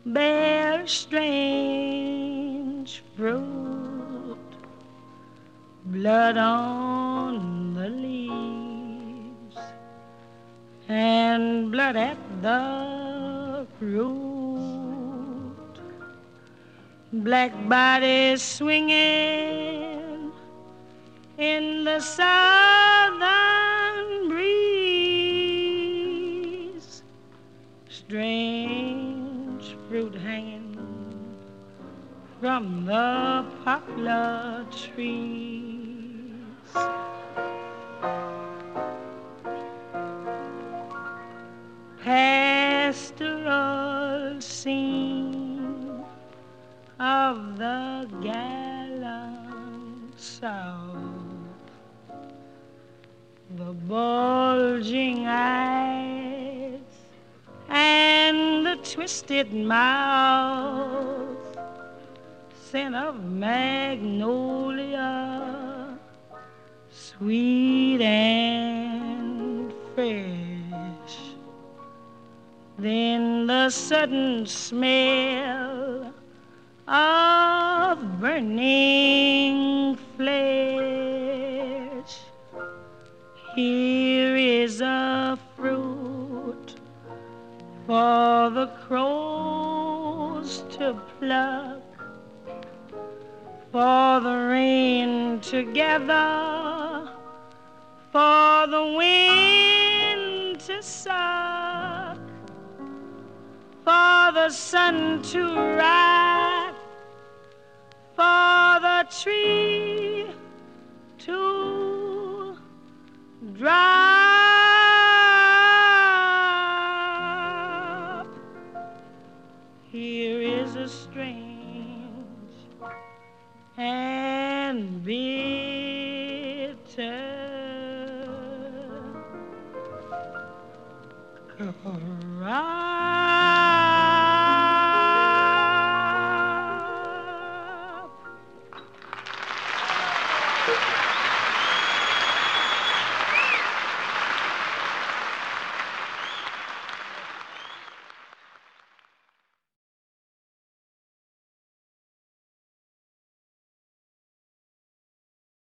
bear strange fruit, blood on the leaves and blood at the root. Black bodies swinging in the southern breeze, strange fruit hanging from the poplar trees. Pastoral scene of the gallant South, the bulging eyes and the twisted mouth, scent of magnolia, sweet and fresh. Then the sudden smell of burning flesh. Here is a fruit for the crows to pluck, for the rain to gather, for the wind to suck, for the sun to rise, for the tree to drop. Here is a strange and bitter cry.